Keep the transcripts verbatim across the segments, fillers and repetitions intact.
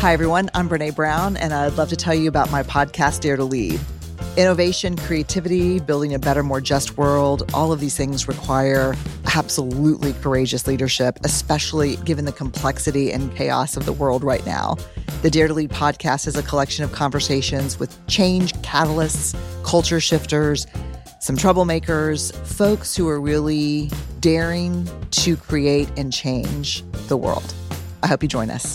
Hi, everyone. I'm Brene Brown, and I'd love to tell you about my podcast, Dare to Lead. Innovation, creativity, building a better, more just world, all of these things require absolutely courageous leadership, especially given the complexity and chaos of the world right now. The Dare to Lead podcast is a collection of conversations with change catalysts, culture shifters, some troublemakers, folks who are really daring to create and change the world. I hope you join us.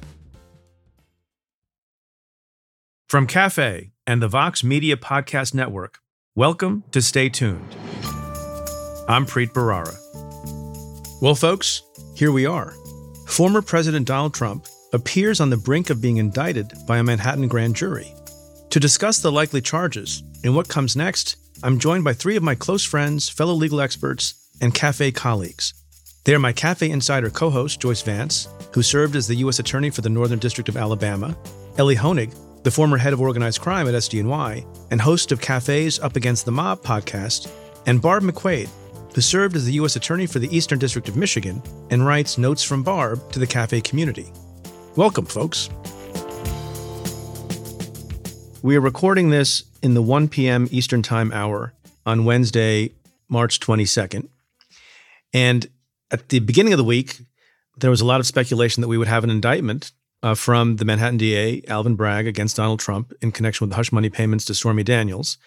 From Cafe and the Vox Media Podcast Network, welcome to Stay Tuned. I'm Preet Bharara. Well, folks, here we are. Former President Donald Trump appears on the brink of being indicted by a Manhattan grand jury. To discuss the likely charges and what comes next, I'm joined by three of my close friends, fellow legal experts, and Cafe colleagues. They are my Cafe Insider co-host, Joyce Vance, who served as the U S Attorney for the Northern District of Alabama, Elie Honig, the former head of organized crime at S D N Y and host of Cafe's Up Against the Mob podcast, and Barb McQuaid, who served as the U S Attorney for the Eastern District of Michigan and writes Notes from Barb to the Cafe community. Welcome, folks. We are recording this in the one p.m. Eastern Time hour on Wednesday, March twenty-second. And at the beginning of the week, there was a lot of speculation that we would have an indictment Uh, from the Manhattan D A, Alvin Bragg, against Donald Trump in connection with the hush money payments to Stormy Daniels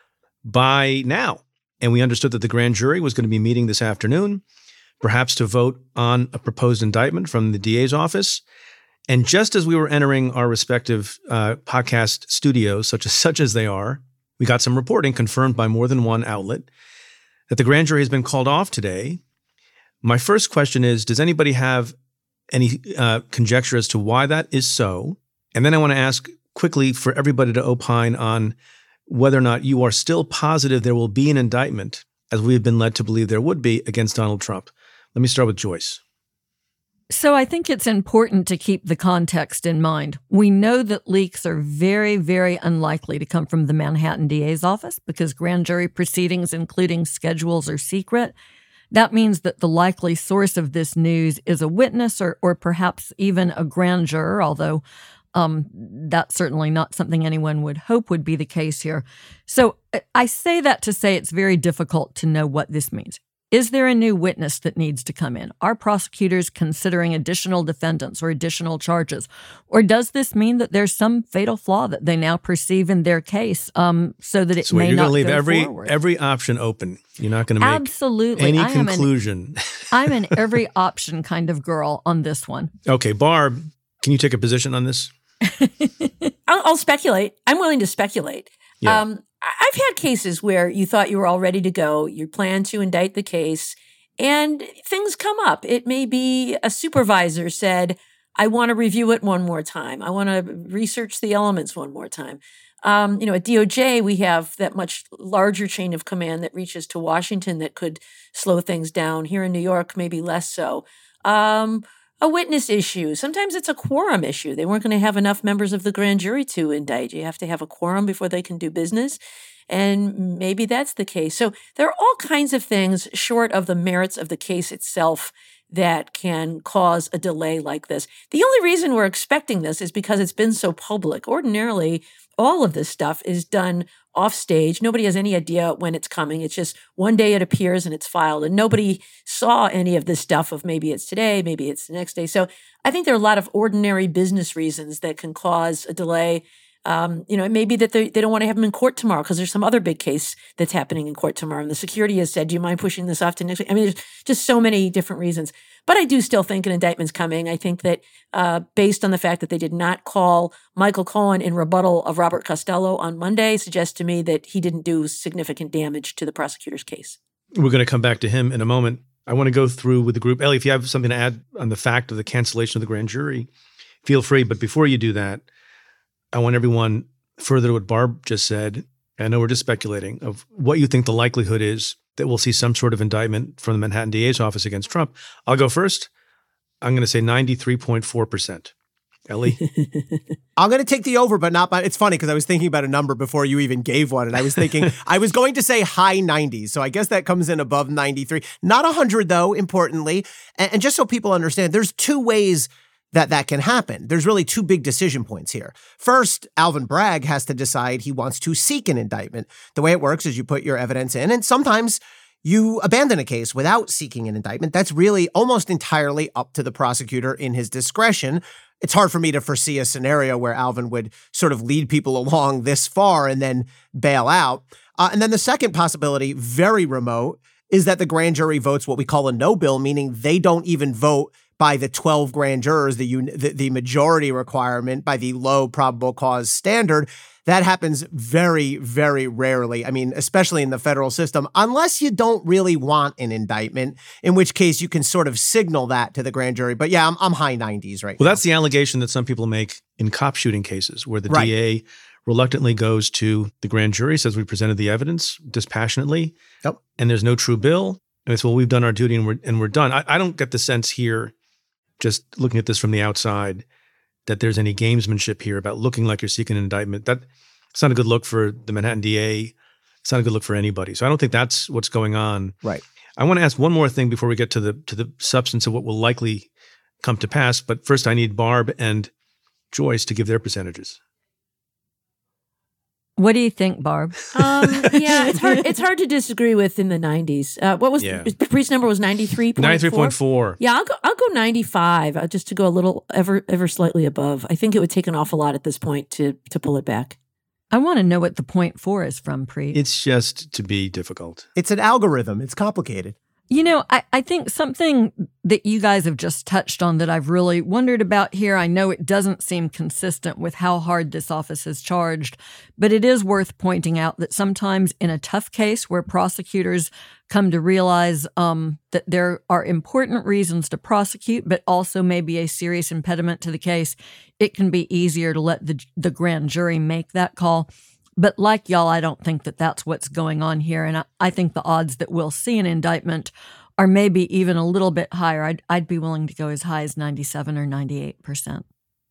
by now. And we understood that the grand jury was going to be meeting this afternoon, perhaps to vote on a proposed indictment from the D A's office. And just as we were entering our respective uh, podcast studios, such as, such as they are, we got some reporting confirmed by more than one outlet that the grand jury has been called off today. My first question is, does anybody have any uh, conjecture as to why that is so? And then I want to ask quickly for everybody to opine on whether or not you are still positive there will be an indictment, as we have been led to believe there would be, against Donald Trump. Let me start with Joyce. So I think it's important to keep the context in mind. We know that leaks are very, very unlikely to come from the Manhattan D A's office because grand jury proceedings, including schedules, are secret. That means that the likely source of this news is a witness or, or perhaps even a grand juror, although um, that's certainly not something anyone would hope would be the case here. So I say that to say it's very difficult to know what this means. Is there a new witness that needs to come in? Are prosecutors considering additional defendants or additional charges? Or does this mean that there's some fatal flaw that they now perceive in their case um, so that it so may you're not gonna leave go every, forward? every option open. You're not going to make Absolutely. any I am conclusion. An, I'm an every option kind of girl on this one. Okay, Barb, can you take a position on this? I'll, I'll speculate. I'm willing to speculate. Yeah. Um, I've had cases where you thought you were all ready to go, you plan to indict the case, and things come up. It may be a supervisor said, I want to review it one more time. I want to research the elements one more time. Um, you know, at D O J, we have that much larger chain of command that reaches to Washington that could slow things down. Here in New York, maybe less so. Um, a witness issue. Sometimes it's a quorum issue. They weren't going to have enough members of the grand jury to indict. You have to have a quorum before they can do business. And maybe that's the case. So there are all kinds of things short of the merits of the case itself that can cause a delay like this. The only reason we're expecting this is because it's been so public. Ordinarily, all of this stuff is done off stage. Nobody has any idea when it's coming. It's just one day it appears and it's filed, and nobody saw any of this stuff of maybe it's today, maybe it's the next day. So I think there are a lot of ordinary business reasons that can cause a delay. Um, you know, it may be that they, they don't want to have him in court tomorrow because there's some other big case that's happening in court tomorrow. And the security has said, do you mind pushing this off to next week? I mean, there's just so many different reasons. But I do still think an indictment's coming. I think that uh, based on the fact that they did not call Michael Cohen in rebuttal of Robert Costello on Monday suggests to me that he didn't do significant damage to the prosecutor's case. We're going to come back to him in a moment. I want to go through with the group. Elie, if you have something to add on the fact of the cancellation of the grand jury, feel free. But before you do that, I want everyone, further to what Barb just said, I know we're just speculating, of what you think the likelihood is that we'll see some sort of indictment from the Manhattan D A's office against Trump. I'll go first. I'm going to say ninety-three point four percent. Elie? I'm going to take the over, but not by, it's funny because I was thinking about a number before you even gave one. And I was thinking, I was going to say high nineties. So I guess that comes in above ninety-three. Not one hundred though, importantly. And, and just so people understand, there's two ways that that can happen. There's really two big decision points here. First, Alvin Bragg has to decide he wants to seek an indictment. The way it works is you put your evidence in, and sometimes you abandon a case without seeking an indictment. That's really almost entirely up to the prosecutor in his discretion. It's hard for me to foresee a scenario where Alvin would sort of lead people along this far and then bail out. Uh, and then the second possibility, very remote, is that the grand jury votes what we call a no bill, meaning they don't even vote by the twelve grand jurors, the, the, the majority requirement by the low probable cause standard. That happens very, very rarely. I mean, especially in the federal system, unless you don't really want an indictment, in which case you can sort of signal that to the grand jury. But yeah, I'm, I'm high nineties right well, now. Well, that's the allegation that some people make in cop shooting cases where the right. D A reluctantly goes to the grand jury, says we presented the evidence dispassionately, yep. and there's no true bill. And it's, well, we've done our duty and we're, and we're done. I, I don't get the sense here, just looking at this from the outside, that there's any gamesmanship here about looking like you're seeking an indictment. That it's not a good look for the Manhattan D A. It's not a good look for anybody. So I don't think that's what's going on. Right. I want to ask one more thing before we get to the to the substance of what will likely come to pass. But first, I need Barb and Joyce to give their percentages. What do you think, Barb? Um, yeah, it's hard. It's hard to disagree with in the nineties. Uh, what was Yeah. the Priest's number? Was ninety three point four. ninety-three point four. Yeah, I'll go. I'll go ninety five. Uh, just to go a little ever ever slightly above. I think it would take an awful lot at this point to to pull it back. I want to know what the point four is from, Preet. It's just to be difficult. It's an algorithm. It's complicated. You know, I, I think something that you guys have just touched on that I've really wondered about here, I know it doesn't seem consistent with how hard this office is charged, but it is worth pointing out that sometimes in a tough case where prosecutors come to realize um, that there are important reasons to prosecute, but also maybe a serious impediment to the case, it can be easier to let the, the grand jury make that call. But like y'all, I don't think that that's what's going on here. And I, I think the odds that we'll see an indictment are maybe even a little bit higher. I'd, I'd be willing to go as high as ninety-seven or ninety-eight percent.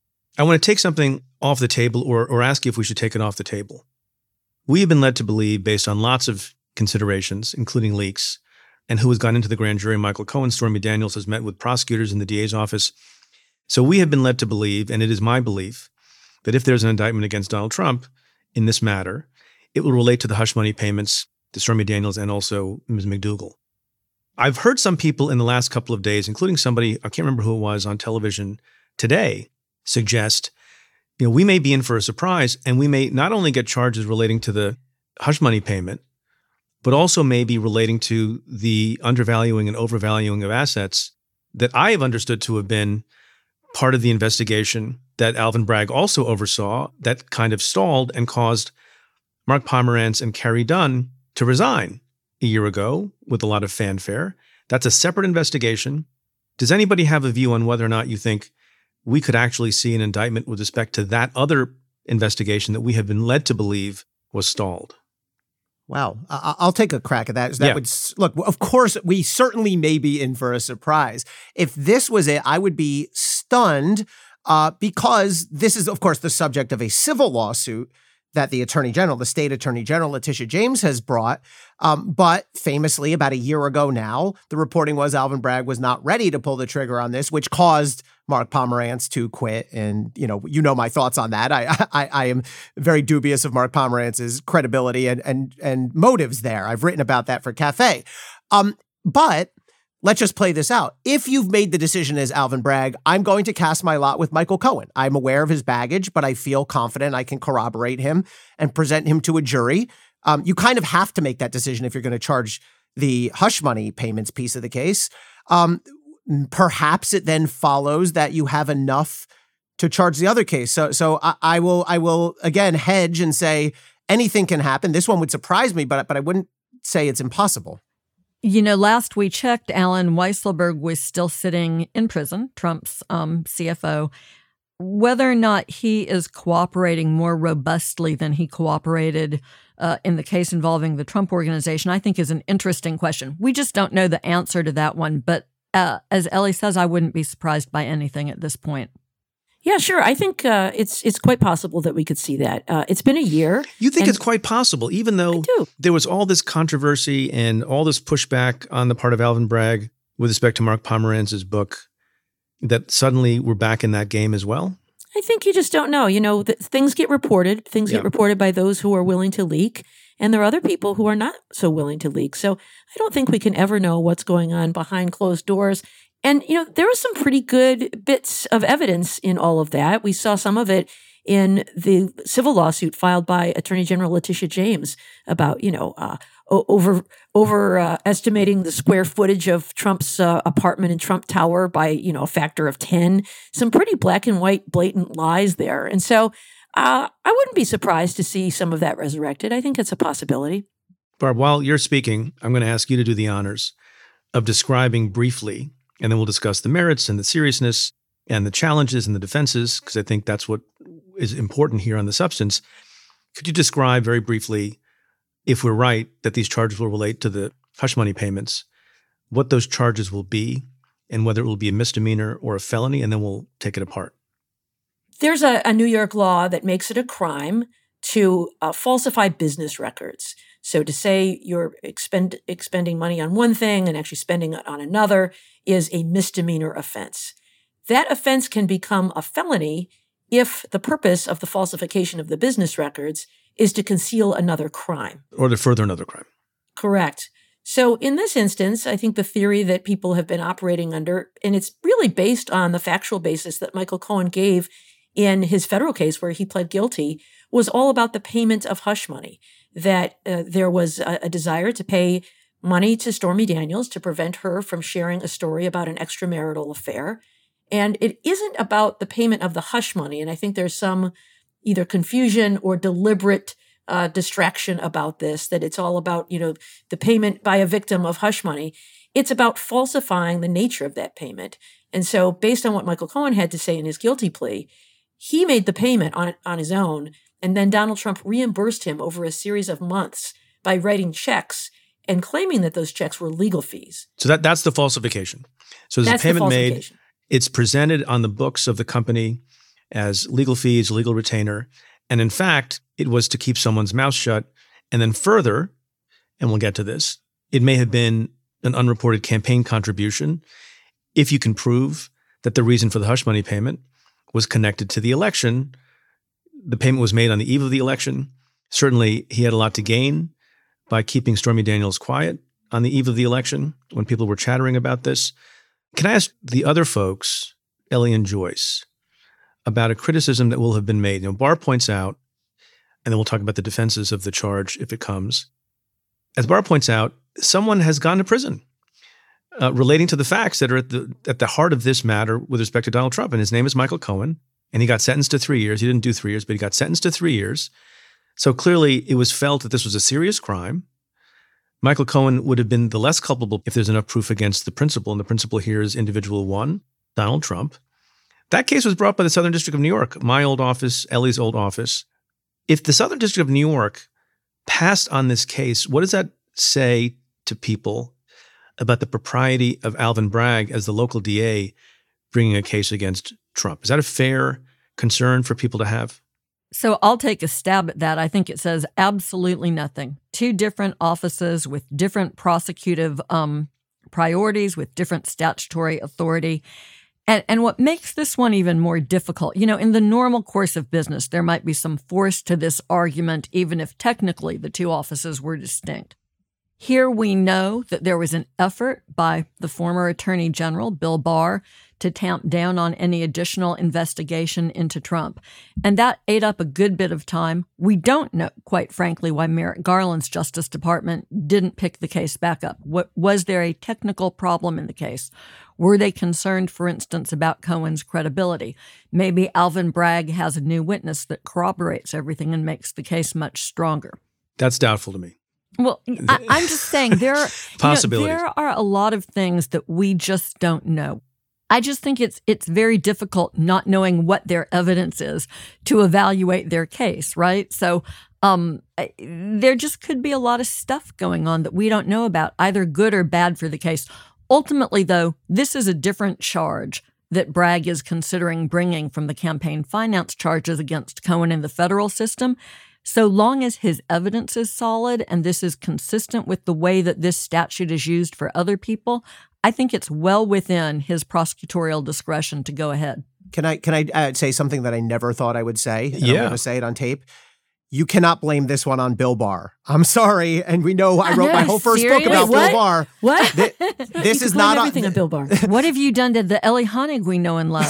I want to take something off the table or, or ask you if we should take it off the table. We have been led to believe, based on lots of considerations, including leaks, and who has gone into the grand jury, Michael Cohen, Stormy Daniels has met with prosecutors in the D A's office. So we have been led to believe, and it is my belief, that if there's an indictment against Donald Trump in this matter, it will relate to the hush money payments to Stormy Daniels and also Miz McDougal. I've heard some people in the last couple of days, including somebody, I can't remember who it was, on television today, suggest, you know, we may be in for a surprise and we may not only get charges relating to the hush money payment, but also maybe relating to the undervaluing and overvaluing of assets that I have understood to have been part of the investigation that Alvin Bragg also oversaw that kind of stalled and caused Mark Pomerantz and Carrie Dunn to resign a year ago with a lot of fanfare. That's a separate investigation. Does anybody have a view on whether or not you think we could actually see an indictment with respect to that other investigation that we have been led to believe was stalled? Wow. I- I'll take a crack at that. That Yeah. would look, of course, we certainly may be in for a surprise. If this was it, I would be stunned uh, because this is, of course, the subject of a civil lawsuit that the Attorney General, the state Attorney General, Letitia James, has brought. Um, but famously, about a year ago now, the reporting was Alvin Bragg was not ready to pull the trigger on this, which caused Mark Pomerantz to quit. And, you know, you know my thoughts on that. I I, I am very dubious of Mark Pomerantz's credibility and, and, and motives there. I've written about that for Cafe. Um, but let's just play this out. If you've made the decision as Alvin Bragg, I'm going to cast my lot with Michael Cohen. I'm aware of his baggage, but I feel confident I can corroborate him and present him to a jury. Um, you kind of have to make that decision if you're going to charge the hush money payments piece of the case. Um, perhaps it then follows that you have enough to charge the other case. So, so I, I will, I will again hedge and say anything can happen. This one would surprise me, but but I wouldn't say it's impossible. You know, last we checked, Alan Weisselberg was still sitting in prison, Trump's um, C F O. Whether or not he is cooperating more robustly than he cooperated uh, in the case involving the Trump Organization, I think is an interesting question. We just don't know the answer to that one. But uh, as Ellie says, I wouldn't be surprised by anything at this point. Yeah, sure. I think uh, it's it's quite possible that we could see that. Uh, it's been a year. You think and- it's quite possible, even though I do. there was all this controversy and all this pushback on the part of Alvin Bragg with respect to Mark Pomerantz's book. that suddenly we're back in that game as well? I think you just don't know. You know, th- things get reported. Things Yeah. get reported by those who are willing to leak, and there are other people who are not so willing to leak. So I don't think we can ever know what's going on behind closed doors. And, you know, there were some pretty good bits of evidence in all of that. We saw some of it in the civil lawsuit filed by Attorney General Letitia James about, you know, uh, over over uh, estimating the square footage of Trump's uh, apartment in Trump Tower by, you know, a factor of ten. Some pretty black and white, blatant lies there. And so uh, I wouldn't be surprised to see some of that resurrected. I think it's a possibility. Barb, while you're speaking, I'm going to ask you to do the honors of describing briefly, and then we'll discuss the merits and the seriousness and the challenges and the defenses, because I think that's what is important here on the substance. Could you describe very briefly, if we're right that these charges will relate to the hush money payments, what those charges will be and whether it will be a misdemeanor or a felony, and then we'll take it apart? There's a, a New York law that makes it a crime to uh, falsify business records. So to say you're expend, expending money on one thing and actually spending it on another is a misdemeanor offense. That offense can become a felony if the purpose of the falsification of the business records is to conceal another crime. Or to further another crime. Correct. So in this instance, I think the theory that people have been operating under, and it's really based on the factual basis that Michael Cohen gave in his federal case where he pled guilty, was all about the payment of hush money, that uh, there was a, a desire to pay money to Stormy Daniels to prevent her from sharing a story about an extramarital affair. And it isn't about the payment of the hush money. And I think there's some either confusion or deliberate uh, distraction about this, that it's all about, you know, the payment by a victim of hush money. It's about falsifying the nature of that payment. And so based on what Michael Cohen had to say in his guilty plea, he made the payment on, on his own. And then Donald Trump reimbursed him over a series of months by writing checks and claiming that those checks were legal fees. So that that's the falsification. So there's That's a payment the made. falsification. It's presented on the books of the company as legal fees, legal retainer. And in fact, it was to keep someone's mouth shut. And then further, and we'll get to this, it may have been an unreported campaign contribution if you can prove that the reason for the hush money payment was connected to the election. The payment was made on the eve of the election. Certainly, he had a lot to gain by keeping Stormy Daniels quiet on the eve of the election when people were chattering about this. Can I ask the other folks, Ellie and Joyce, about a criticism that will have been made? You know, Barr points out, and then we'll talk about the defenses of the charge if it comes. As Barr points out, someone has gone to prison uh, relating to the facts that are at the at the heart of this matter with respect to Donald Trump. And his name is Michael Cohen, and he got sentenced to three years. He didn't do three years, but he got sentenced to three years. So clearly it was felt that this was a serious crime. Michael Cohen would have been the less culpable if there's enough proof against the principal, and the principal here is individual one, Donald Trump. That case was brought by the Southern District of New York, my old office, Ellie's old office. If the Southern District of New York passed on this case, what does that say to people about the propriety of Alvin Bragg as the local D A bringing a case against Trump? Is that a fair concern for people to have? So I'll take a stab at that. I think it says absolutely nothing. Two different offices with different prosecutive um, priorities, with different statutory authority. And, and what makes this one even more difficult, you know, in the normal course of business, there might be some force to this argument, even if technically the two offices were distinct. Here we know that there was an effort by the former Attorney General, Bill Barr, to tamp down on any additional investigation into Trump. And that ate up a good bit of time. We don't know, quite frankly, why Merrick Garland's Justice Department didn't pick the case back up. What, was there a technical problem in the case? Were they concerned, for instance, about Cohen's credibility? Maybe Alvin Bragg has a new witness that corroborates everything and makes the case much stronger. That's doubtful to me. Well, I, I'm just saying there are possibilities. You know, there are a lot of things that we just don't know. I just think it's it's very difficult not knowing what their evidence is to evaluate their case, right? So um, there just could be a lot of stuff going on that we don't know about, either good or bad for the case. Ultimately, though, this is a different charge that Bragg is considering bringing from the campaign finance charges against Cohen in the federal system. So long as his evidence is solid and this is consistent with the way that this statute is used for other people, I think it's well within his prosecutorial discretion to go ahead. Can I can I uh, say something that I never thought I would say? And Yeah. I'm going to say it on tape. You cannot blame this one on Bill Barr. I'm sorry. And we know I wrote my whole first Serious? book about Wait, what? Bill Barr. What? Th- this You is can not blame on- everything on Bill Barr. What have you done to the Ellie Honig we know and love?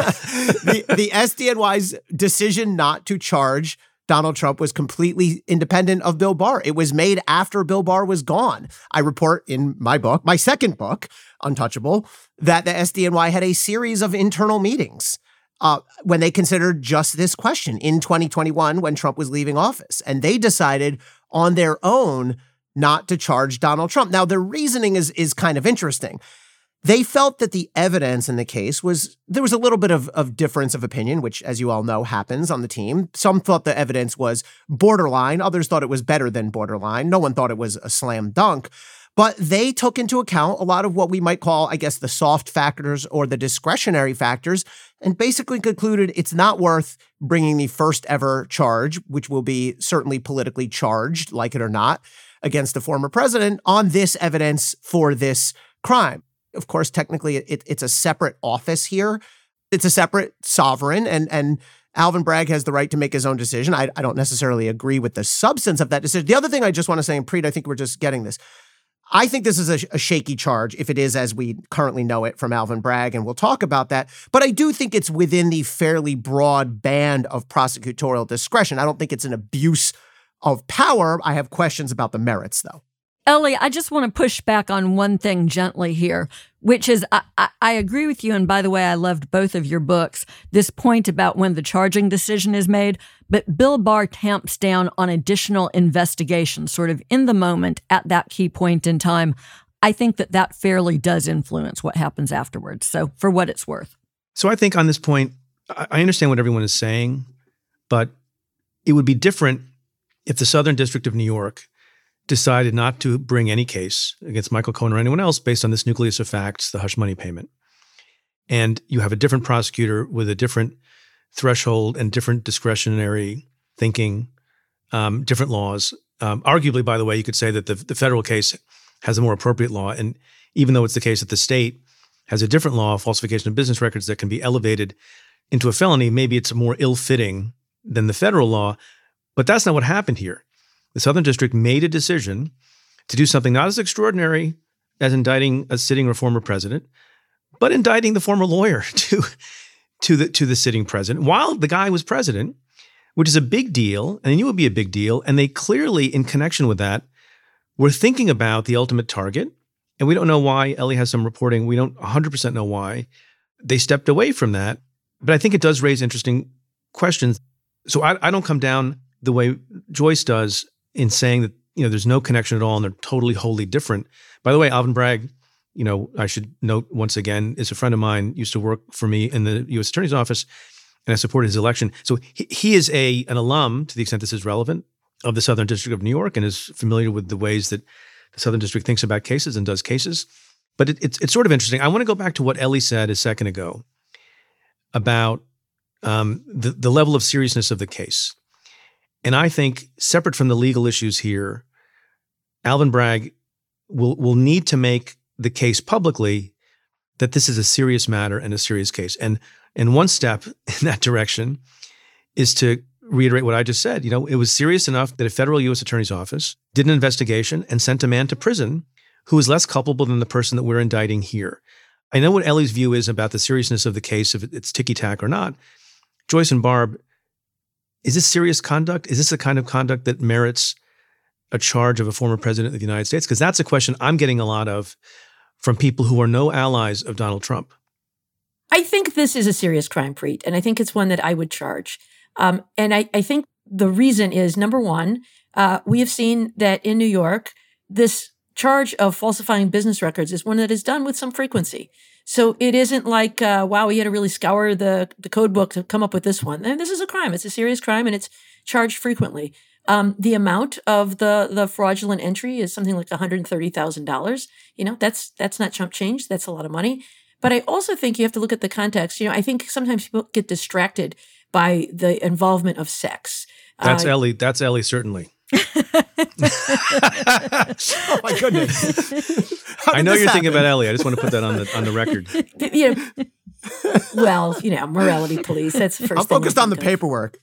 the, the S D N Y's decision not to charge Donald Trump was completely independent of Bill Barr. It was made after Bill Barr was gone. I report in my book, my second book, Untouchable, that the S D N Y had a series of internal meetings uh, when they considered just this question in twenty twenty-one when Trump was leaving office. And they decided on their own not to charge Donald Trump. Now, their reasoning is, is kind of interesting. They felt that the evidence in the case was, there was a little bit of, of difference of opinion, which, as you all know, happens on the team. Some thought the evidence was borderline. Others thought it was better than borderline. No one thought it was a slam dunk. But they took into account a lot of what we might call, I guess, the soft factors or the discretionary factors, and basically concluded it's not worth bringing the first ever charge, which will be certainly politically charged, like it or not, against the former president on this evidence for this crime. Of course, technically, it, it's a separate office here. It's a separate sovereign, and, and Alvin Bragg has the right to make his own decision. I, I don't necessarily agree with the substance of that decision. The other thing I just want to say, and Preet, I think we're just getting this. I think this is a, a shaky charge, if it is as we currently know it from Alvin Bragg, and we'll talk about that. But I do think it's within the fairly broad band of prosecutorial discretion. I don't think it's an abuse of power. I have questions about the merits, though. Ellie, I just want to push back on one thing gently here, which is I, I, I agree with you. And by the way, I loved both of your books, this point about when the charging decision is made. But Bill Barr tamps down on additional investigation sort of in the moment at that key point in time. I think that that fairly does influence what happens afterwards. So for what it's worth. So I think on this point, I I understand what everyone is saying, but it would be different if the Southern District of New York decided not to bring any case against Michael Cohen or anyone else based on this nucleus of facts, the hush money payment. And you have a different prosecutor with a different threshold and different discretionary thinking, um, different laws. Um, arguably, by the way, you could say that the, the federal case has a more appropriate law. And even though it's the case that the state has a different law, falsification of business records, that can be elevated into a felony, maybe it's more ill-fitting than the federal law. But that's not what happened here. The Southern District made a decision to do something not as extraordinary as indicting a sitting or former president, but indicting the former lawyer to, to, the, to the sitting president while the guy was president, which is a big deal, and they knew it would be a big deal. And they clearly, in connection with that, were thinking about the ultimate target. And we don't know why. Ellie has some reporting. We don't one hundred percent know why they stepped away from that. But I think it does raise interesting questions. So I, I don't come down the way Joyce does in saying that, you know, there's no connection at all and they're totally, wholly different. By the way, Alvin Bragg, you know, I should note once again, is a friend of mine, used to work for me in the U S Attorney's Office, and I supported his election. So he, he is a an alum, to the extent this is relevant, of the Southern District of New York and is familiar with the ways that the Southern District thinks about cases and does cases. But it, it's it's sort of interesting. I want to go back to what Ellie said a second ago about um, the, the level of seriousness of the case. And I think, separate from the legal issues here, Alvin Bragg will will need to make the case publicly that this is a serious matter and a serious case. And and one step in that direction is to reiterate what I just said. You know, it was serious enough that a federal U S Attorney's Office did an investigation and sent a man to prison who is less culpable than the person that we're indicting here. I know what Ellie's view is about the seriousness of the case, if it's ticky-tack or not. Joyce and Barb, is this serious conduct? Is this the kind of conduct that merits a charge of a former president of the United States? Because that's a question I'm getting a lot of from people who are no allies of Donald Trump. I think this is a serious crime, Preet, and I think it's one that I would charge. Um, and I, I think the reason is, number one, uh, we have seen that in New York, this charge of falsifying business records is one that is done with some frequency. So it isn't like, uh, wow, we had to really scour the, the code book to come up with this one. And this is a crime. It's a serious crime, and it's charged frequently. Um, the amount of the the fraudulent entry is something like one hundred thirty thousand dollars. You know, that's that's not chump change. That's a lot of money. But I also think you have to look at the context. You know, I think sometimes people get distracted by the involvement of sex. That's uh, Ellie. That's Ellie, certainly. Oh my goodness! I know you're happen? thinking about Ellie. I just want to put that on the on the record. You know, well, you know, morality police. That's the first. I'm thing focused on the of. paperwork.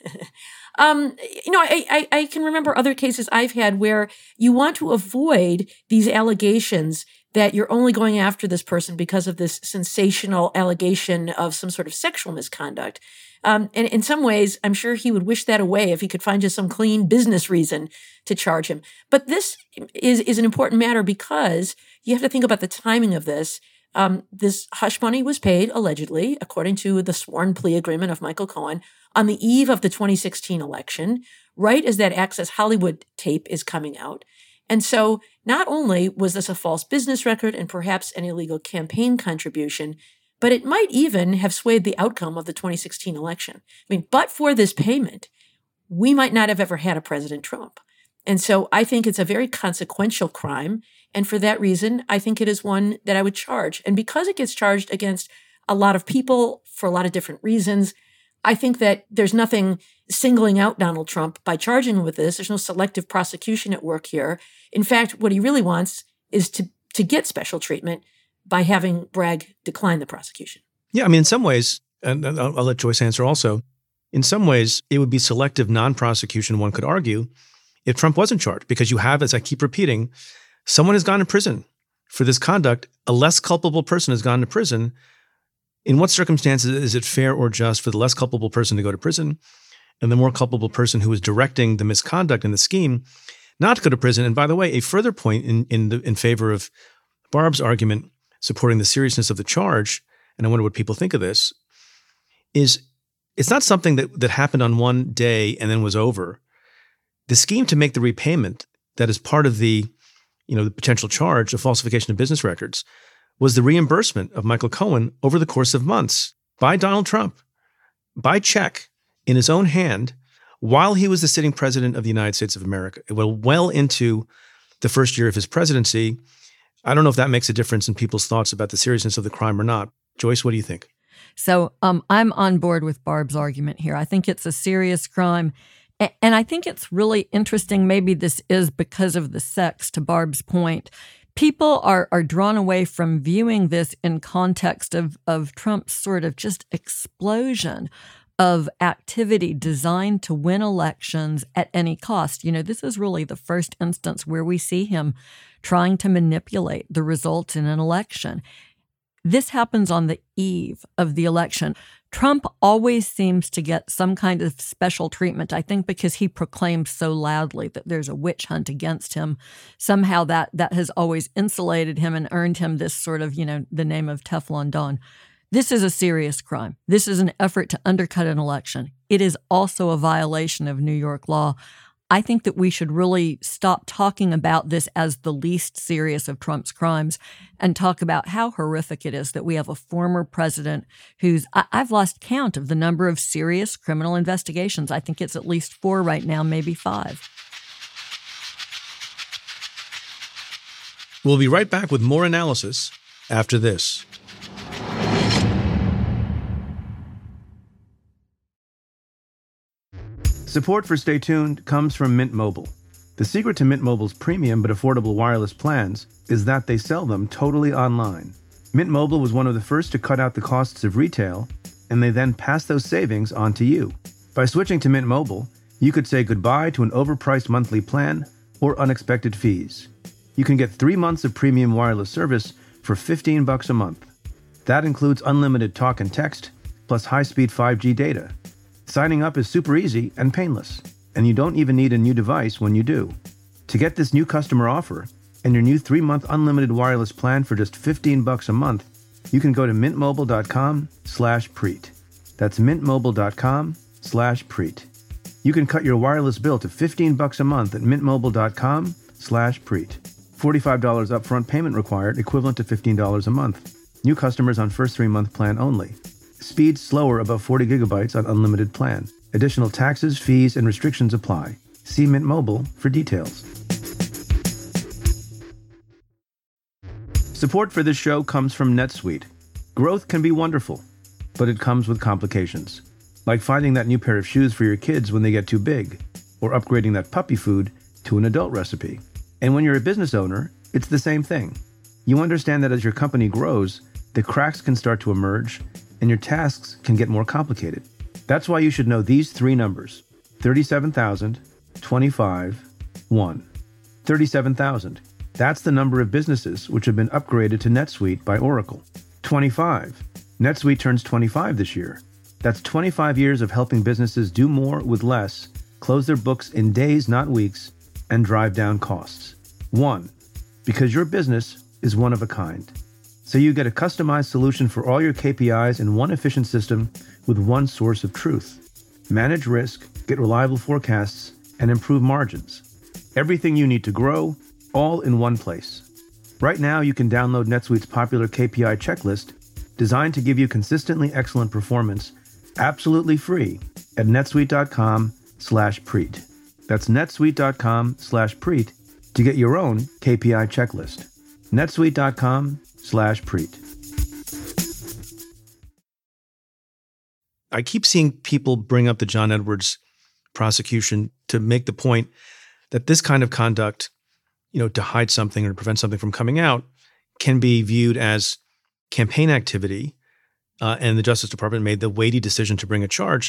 Um, you know, I, I I can remember other cases I've had where you want to avoid these allegations that you're only going after this person because of this sensational allegation of some sort of sexual misconduct. Um, and in some ways, I'm sure he would wish that away if he could find just some clean business reason to charge him. But this is, is an important matter because you have to think about the timing of this. Um, this hush money was paid, allegedly, according to the sworn plea agreement of Michael Cohen, on the eve of the twenty sixteen election, right as that Access Hollywood tape is coming out. And so not only was this a false business record and perhaps an illegal campaign contribution, but it might even have swayed the outcome of the twenty sixteen election. I mean, but for this payment, we might not have ever had a President Trump. And so I think it's a very consequential crime. And for that reason, I think it is one that I would charge. And because it gets charged against a lot of people for a lot of different reasons, I think that there's nothing singling out Donald Trump by charging him with this. There's no selective prosecution at work here. In fact, what he really wants is to, to get special treatment by having Bragg decline the prosecution. Yeah, I mean, in some ways, and I'll, I'll let Joyce answer also, in some ways, it would be selective non-prosecution, one could argue, if Trump wasn't charged, because you have, as I keep repeating, someone has gone to prison for this conduct. A less culpable person has gone to prison. In what circumstances is it fair or just for the less culpable person to go to prison and the more culpable person who is directing the misconduct in the scheme not to go to prison? And by the way, a further point in in, the, in favor of Barb's argument supporting the seriousness of the charge, and I wonder what people think of this, is it's not something that, that happened on one day and then was over. The scheme to make the repayment that is part of the, you know, the potential charge of falsification of business records was the reimbursement of Michael Cohen over the course of months by Donald Trump, by check, in his own hand, while he was the sitting president of the United States of America. Well, well into the first year of his presidency. I don't know if that makes a difference in people's thoughts about the seriousness of the crime or not. Joyce, what do you think? So um, I'm on board with Barb's argument here. I think it's a serious crime. A- and I think it's really interesting. Maybe this is because of the sex, to Barb's point. People are are drawn away from viewing this in context of, of Trump's sort of just explosion of activity designed to win elections at any cost. You know, this is really the first instance where we see him trying to manipulate the results in an election. This happens on the eve of the election. Trump always seems to get some kind of special treatment, I think because he proclaims so loudly that there's a witch hunt against him. Somehow that that has always insulated him and earned him this sort of, you know, the name of Teflon Don. This is a serious crime. This is an effort to undercut an election. It is also a violation of New York law. I think that we should really stop talking about this as the least serious of Trump's crimes and talk about how horrific it is that we have a former president who's, I, I've lost count of the number of serious criminal investigations. I think it's at least four right now, maybe five. We'll be right back with more analysis after this. Support for Stay Tuned comes from Mint Mobile. The secret to Mint Mobile's premium but affordable wireless plans is that they sell them totally online. Mint Mobile was one of the first to cut out the costs of retail, and they then pass those savings on to you. By switching to Mint Mobile, you could say goodbye to an overpriced monthly plan or unexpected fees. You can get three months of premium wireless service for fifteen bucks a month. That includes unlimited talk and text, plus high-speed five G data. Signing up is super easy and painless, and you don't even need a new device when you do. To get this new customer offer and your new three-month unlimited wireless plan for just fifteen bucks a month, you can go to mintmobile.com slash preet. That's mintmobile.com slash preet. You can cut your wireless bill to fifteen bucks a month at mintmobile.com slash preet. forty-five dollars upfront payment required, equivalent to fifteen dollars a month. New customers on first three-month plan only. Speed slower above forty gigabytes on unlimited plan. Additional taxes, fees, and restrictions apply. See Mint Mobile for details. Support for this show comes from NetSuite. Growth can be wonderful, but it comes with complications. Like finding that new pair of shoes for your kids when they get too big. or upgrading that puppy food to an adult recipe. And when you're a business owner, it's the same thing. You understand that as your company grows, the cracks can start to emerge and your tasks can get more complicated. That's why you should know these three numbers: thirty-seven thousand, twenty-five, one. thirty-seven thousand. That's the number of businesses which have been upgraded to NetSuite by Oracle. twenty-five. NetSuite turns twenty-five this year. That's twenty-five years of helping businesses do more with less, close their books in days, not weeks, and drive down costs. One, because your business is one of a kind. So you get a customized solution for all your K P Is in one efficient system with one source of truth. Manage risk, get reliable forecasts, and improve margins. Everything you need to grow, all in one place. Right now, you can download NetSuite's popular K P I checklist, designed to give you consistently excellent performance, absolutely free at netsuite.com slash Preet. That's netsuite.com slash Preet to get your own K P I checklist. netsuite.com slash Preet. I keep seeing people bring up the John Edwards prosecution to make the point that this kind of conduct, you know, to hide something or to prevent something from coming out, can be viewed as campaign activity. Uh, and the Justice Department made the weighty decision to bring a charge.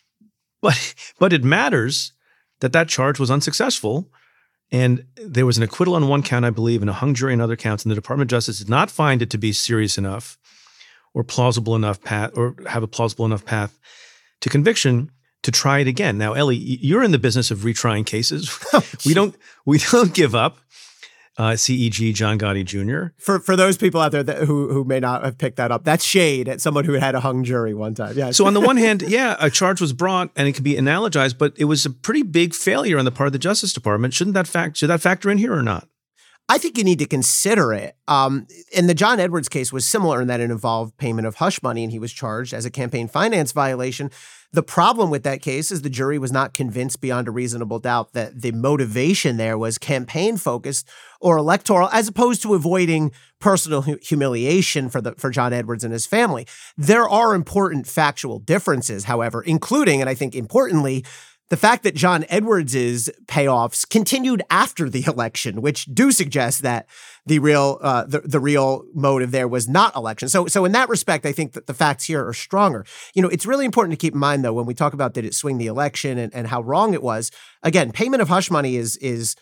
But, but it matters that that charge was unsuccessful. And there was an acquittal on one count, I believe, and a hung jury on other counts. And the Department of Justice did not find it to be serious enough or plausible enough path or have a plausible enough path to conviction to try it again. Now, Ellie, you're in the business of retrying cases. we don't we don't give up. Uh, C E G John Gotti Junior For for those people out there that, who who may not have picked that up, that's shade at someone who had a hung jury one time. Yeah. So on the one hand, yeah, a charge was brought and it can be analogized, but it was a pretty big failure on the part of the Justice Department. Shouldn't that fact should that factor in here or not? I think you need to consider it. Um, and the John Edwards case was similar in that it involved payment of hush money, and he was charged as a campaign finance violation. The problem with that case is the jury was not convinced beyond a reasonable doubt that the motivation there was campaign focused or electoral, as opposed to avoiding personal hu- humiliation for the for John Edwards and his family. There are important factual differences, however, including, and I think importantly, the fact that John Edwards's payoffs continued after the election, which do suggest that the real uh, the, the real motive there was not election. So, so in that respect, I think that the facts here are stronger. You know, it's really important to keep in mind, though, when we talk about did it swing the election and, and how wrong it was. Again, payment of hush money is is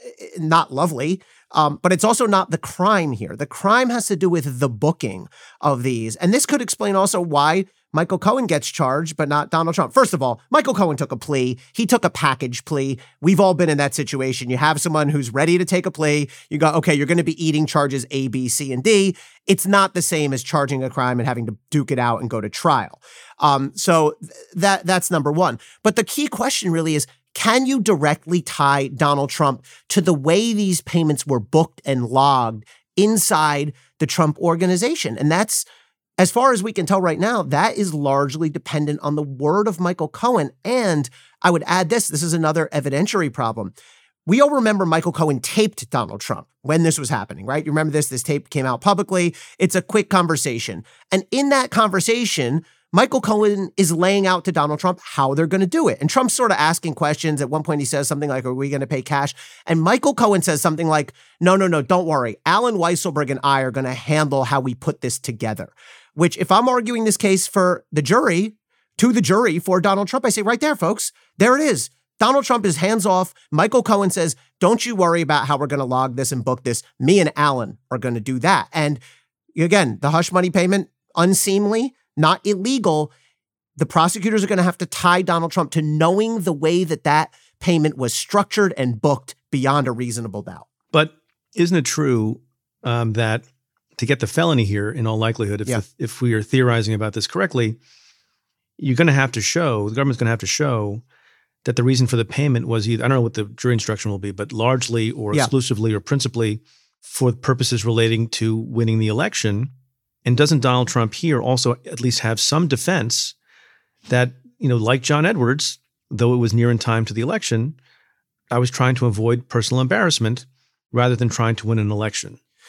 not lovely, um, but it's also not the crime here. The crime has to do with the booking of these, and this could explain also why Michael Cohen gets charged, but not Donald Trump. First of all, Michael Cohen took a plea. He took a package plea. We've all been in that situation. You have someone who's ready to take a plea. You go, okay, you're going to be eating charges A, B, C, and D. It's not the same as charging a crime and having to duke it out and go to trial. Um, so th- that that's number one. But the key question really is, can you directly tie Donald Trump to the way these payments were booked and logged inside the Trump organization? And that's, as far as we can tell right now, that is largely dependent on the word of Michael Cohen. And I would add this, this is another evidentiary problem. We all remember Michael Cohen taped Donald Trump when this was happening, right? You remember this, this tape came out publicly. It's a quick conversation. And in that conversation, Michael Cohen is laying out to Donald Trump how they're going to do it. And Trump's sort of asking questions. At one point, he says something like, are we going to pay cash? And Michael Cohen says something like, no, no, no, don't worry. Alan Weisselberg and I are going to handle how we put this together. Which, if I'm arguing this case for the jury, to the jury for Donald Trump, I say right there, folks, there it is. Donald Trump is hands off. Michael Cohen says, don't you worry about how we're going to log this and book this. Me and Alan are going to do that. And again, the hush money payment, unseemly, not illegal. The prosecutors are going to have to tie Donald Trump to knowing the way that that payment was structured and booked beyond a reasonable doubt. But isn't it true um, that to get the felony here, in all likelihood, if, yeah. the, if we are theorizing about this correctly, you're going to have to show, the government's going to have to show that the reason for the payment was either, I don't know what the jury instruction will be, but largely or yeah. exclusively or principally for purposes relating to winning the election. And doesn't Donald Trump here also at least have some defense that, you know, like John Edwards, though it was near in time to the election, I was trying to avoid personal embarrassment rather than trying to win an election?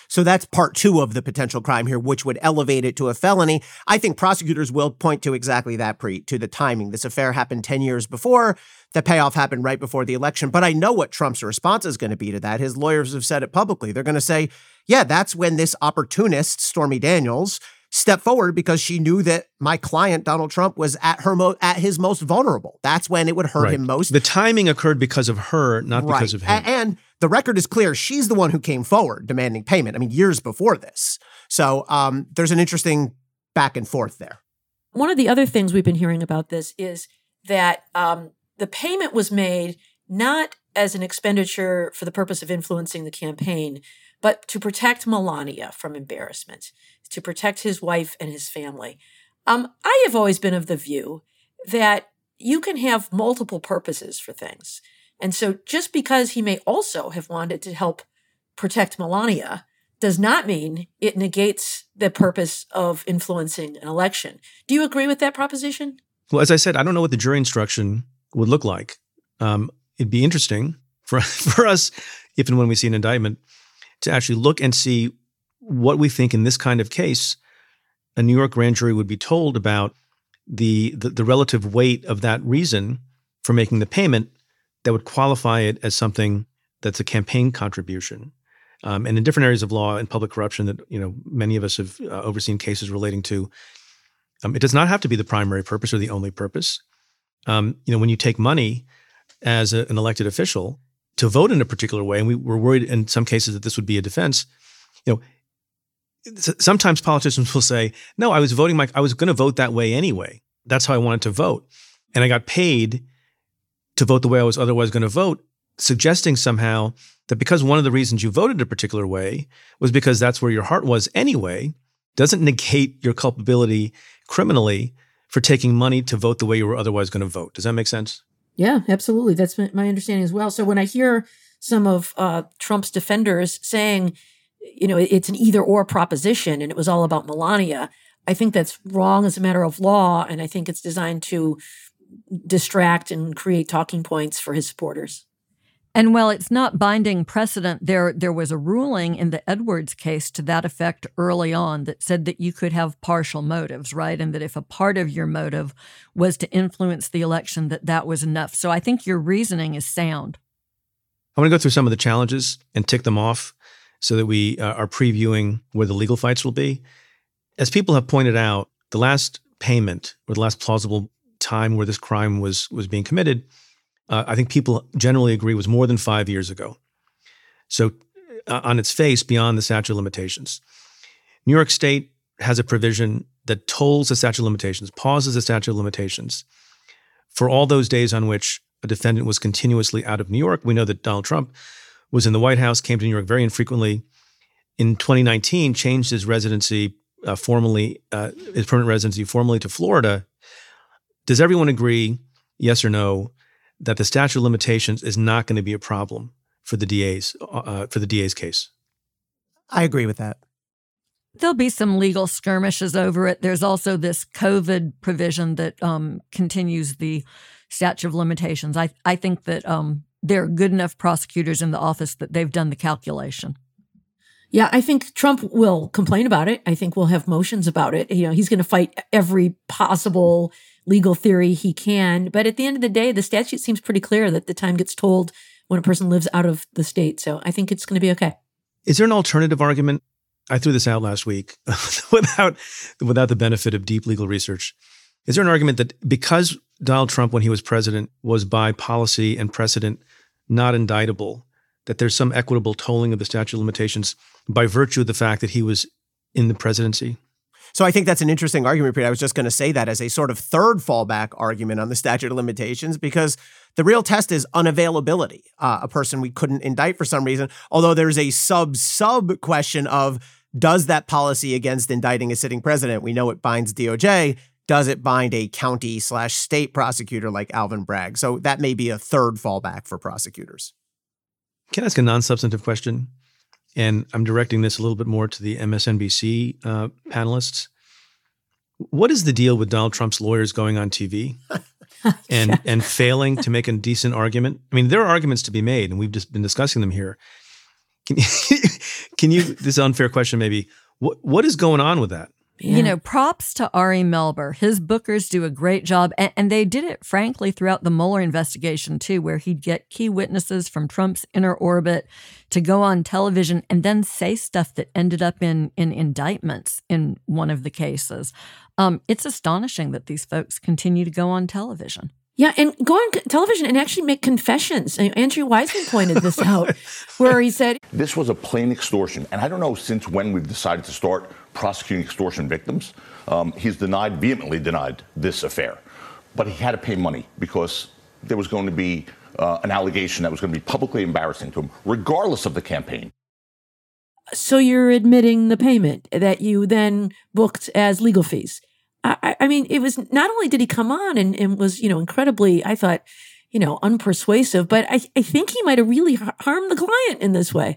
So that's part two of the potential crime here, which would elevate it to a felony. I think prosecutors will point to exactly that, Preet, to the timing. This affair happened ten years before. The payoff happened right before the election. But I know what Trump's response is going to be to that. His lawyers have said it publicly. They're going to say, yeah, that's when this opportunist, Stormy Daniels, stepped forward because she knew that my client, Donald Trump, was at her mo- at his most vulnerable. That's when it would hurt right. him most. The timing occurred because of her, not right. because of him. A- and the record is clear. She's the one who came forward demanding payment. I mean, years before this. So um, there's an interesting back and forth there. One of the other things we've been hearing about this is that um, the payment was made not as an expenditure for the purpose of influencing the campaign, but to protect Melania from embarrassment, to protect his wife and his family. Um, I have always been of the view that you can have multiple purposes for things. And so just because he may also have wanted to help protect Melania does not mean it negates the purpose of influencing an election. Do you agree with that proposition? Well, as I said, I don't know what the jury instruction would look like. Um, it'd be interesting for, for us, if and when we see an indictment, to actually look and see what we think in this kind of case a New York grand jury would be told about the, the, the relative weight of that reason for making the payment that would qualify it as something that's a campaign contribution. Um, and in different areas of law and public corruption that, you know, many of us have uh, overseen cases relating to, um, it does not have to be the primary purpose or the only purpose. Um, you know, when you take money as a, an elected official to vote in a particular way, and we were worried in some cases that this would be a defense, you know, sometimes politicians will say, no, I was voting my, I was going to vote that way anyway. That's how I wanted to vote. And I got paid to vote the way I was otherwise going to vote, suggesting somehow that because one of the reasons you voted a particular way was because that's where your heart was anyway, doesn't negate your culpability criminally for taking money to vote the way you were otherwise going to vote. Does that make sense? Yeah, absolutely. That's my understanding as well. So when I hear some of uh, Trump's defenders saying, you know, it's an either or proposition and it was all about Melania, I think that's wrong as a matter of law. And I think it's designed to distract and create talking points for his supporters. And while it's not binding precedent, there there was a ruling in the Edwards case to that effect early on that said that you could have partial motives, right? And that if a part of your motive was to influence the election, that that was enough. So I think your reasoning is sound. I want to go through some of the challenges and tick them off so that we uh, are previewing where the legal fights will be. As people have pointed out, the last payment or the last plausible time where this crime was was being committed, uh, I think people generally agree was more than five years ago. So uh, on its face, beyond the statute of limitations. New York State has a provision that tolls the statute of limitations, pauses the statute of limitations for all those days on which a defendant was continuously out of New York. We know that Donald Trump was in the White House, came to New York very infrequently. In twenty nineteen, changed his residency uh, formally, uh, his permanent residency formally to Florida. Does everyone agree, yes or no, that the statute of limitations is not going to be a problem for the D A's uh, for the D A's case? I agree with that. There'll be some legal skirmishes over it. There's also this COVID provision that um, continues the statute of limitations. I I think that um, there are good enough prosecutors in the office that they've done the calculation. Yeah, I think Trump will complain about it. I think we'll have motions about it. You know, he's going to fight every possible legal theory he can. But at the end of the day, the statute seems pretty clear that the time gets told when a person lives out of the state. So I think it's going to be okay. Is there an alternative argument? I threw this out last week without, without the benefit of deep legal research. Is there an argument that because Donald Trump, when he was president, was by policy and precedent not indictable, that there's some equitable tolling of the statute of limitations by virtue of the fact that he was in the presidency? So I think that's an interesting argument, Peter. I was just going to say that as a sort of third fallback argument on the statute of limitations, because the real test is unavailability. Uh, a person we couldn't indict for some reason, although there's a sub-sub question of, does that policy against indicting a sitting president, we know it binds D O J, does it bind a county slash state prosecutor like Alvin Bragg? So that may be a third fallback for prosecutors. Can I ask a non-substantive question? And I'm directing this a little bit more to the M S N B C uh, panelists. What is the deal with Donald Trump's lawyers going on T V and and failing to make a decent argument? I mean, there are arguments to be made, and we've just been discussing them here. Can you, Can you, this is an unfair question maybe, what what is going on with that? Yeah. You know, props to Ari Melber. His bookers do a great job. And, and they did it, frankly, throughout the Mueller investigation, too, where he'd get key witnesses from Trump's inner orbit to go on television and then say stuff that ended up in, in indictments in one of the cases. Um, it's astonishing that these folks continue to go on television. Yeah, and go on television and actually make confessions. And Andrew Weissman pointed this out, where he said, this was a plain extortion. And I don't know since when we've decided to start prosecuting extortion victims. Um, he's denied, vehemently denied this affair. But he had to pay money because there was going to be uh, an allegation that was going to be publicly embarrassing to him, regardless of the campaign. So you're admitting the payment that you then booked as legal fees. I, I mean, it was not only did he come on and, and was, you know, incredibly, I thought, you know, unpersuasive, but I, I think he might have really harmed the client in this way.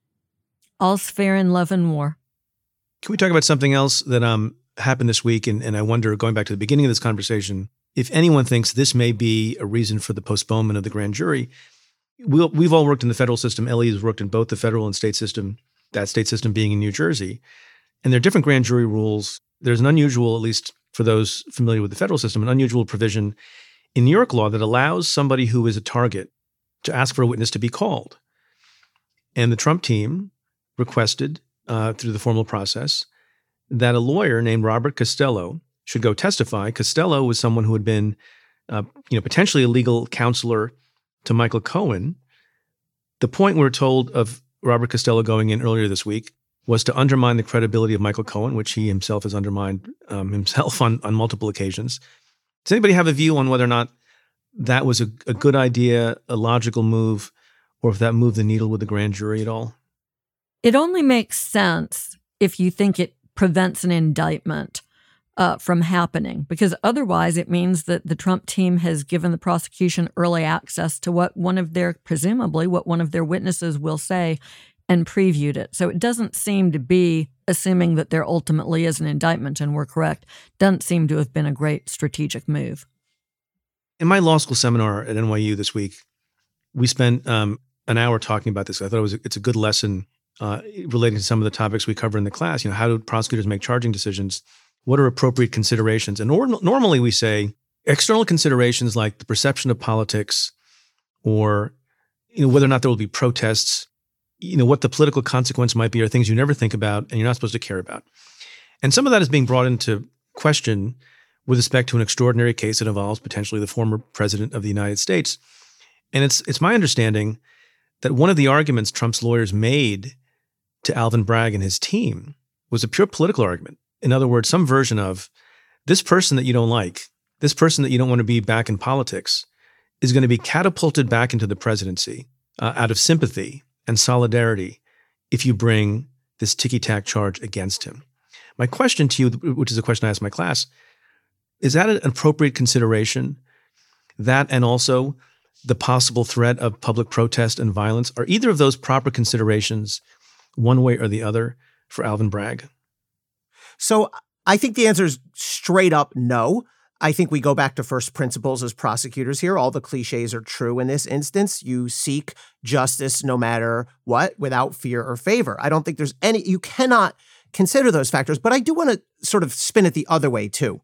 All's fair in love and war. Can we talk about something else that um happened this week? And, and I wonder, going back to the beginning of this conversation, if anyone thinks this may be a reason for the postponement of the grand jury, we'll, we've all worked in the federal system. Ellie has worked in both the federal and state system, that state system being in New Jersey. And there are different grand jury rules. There's an unusual, at least for those familiar with the federal system, an unusual provision in New York law that allows somebody who is a target to ask for a witness to be called. And the Trump team requested, uh, through the formal process, that a lawyer named Robert Costello should go testify. Costello was someone who had been, uh, you know, potentially a legal counselor to Michael Cohen. The point we're told of Robert Costello going in earlier this week was to undermine the credibility of Michael Cohen, which he himself has undermined um, himself on, on multiple occasions. Does anybody have a view on whether or not that was a, a good idea, a logical move, or if that moved the needle with the grand jury at all? It only makes sense if you think it prevents an indictment uh, from happening, because otherwise it means that the Trump team has given the prosecution early access to what one of their, presumably, what one of their witnesses will say, and previewed it. So it doesn't seem to be, assuming that there ultimately is an indictment and we're correct, doesn't seem to have been a great strategic move. In my law school seminar at N Y U this week, we spent um, an hour talking about this. I thought it was it's a good lesson uh, relating to some of the topics we cover in the class. You know, how do prosecutors make charging decisions? What are appropriate considerations? And or- normally we say external considerations like the perception of politics, or you know whether or not there will be protests. You know, what the political consequence might be are things you never think about and you're not supposed to care about. And some of that is being brought into question with respect to an extraordinary case that involves potentially the former president of the United States. And it's it's my understanding that one of the arguments Trump's lawyers made to Alvin Bragg and his team was a pure political argument. In other words, some version of this person that you don't like, this person that you don't want to be back in politics, is going to be catapulted back into the presidency uh, out of sympathy and solidarity if you bring this ticky-tack charge against him. My question to you, which is a question I asked my class, is that an appropriate consideration? That and also the possible threat of public protest and violence? Are either of those proper considerations one way or the other for Alvin Bragg? So I think the answer is straight up no. I think we go back to first principles as prosecutors here. All the cliches are true in this instance. You seek justice no matter what, without fear or favor. I don't think there's any, you cannot consider those factors, but I do want to sort of spin it the other way too.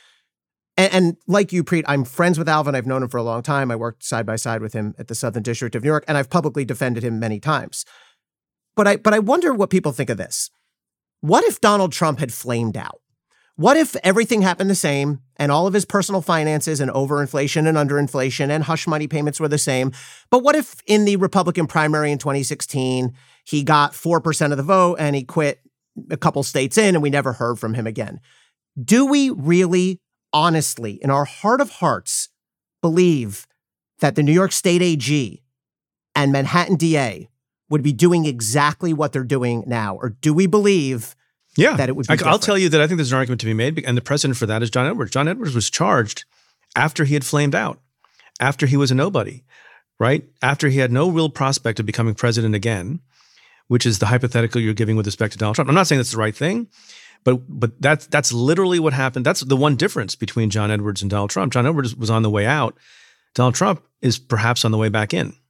And, and like you, Preet, I'm friends with Alvin. I've known him for a long time. I worked side by side with him at the Southern District of New York, and I've publicly defended him many times. But I, but I wonder what people think of this. What if Donald Trump had flamed out? What if everything happened the same and all of his personal finances and overinflation and underinflation and hush money payments were the same? But what if in the Republican primary in twenty sixteen, he got four percent of the vote and he quit a couple states in and we never heard from him again? Do we really, honestly, in our heart of hearts, believe that the New York State A G and Manhattan D A would be doing exactly what they're doing now? Or do we believe Yeah, that it would be I, different? I'll tell you that I think there's an argument to be made, and the precedent for that is John Edwards. John Edwards was charged after he had flamed out, after he was a nobody, right? After he had no real prospect of becoming president again, which is the hypothetical you're giving with respect to Donald Trump. I'm not saying that's the right thing, but but that's that's literally what happened. That's the one difference between John Edwards and Donald Trump. John Edwards was on the way out. Donald Trump is perhaps on the way back in.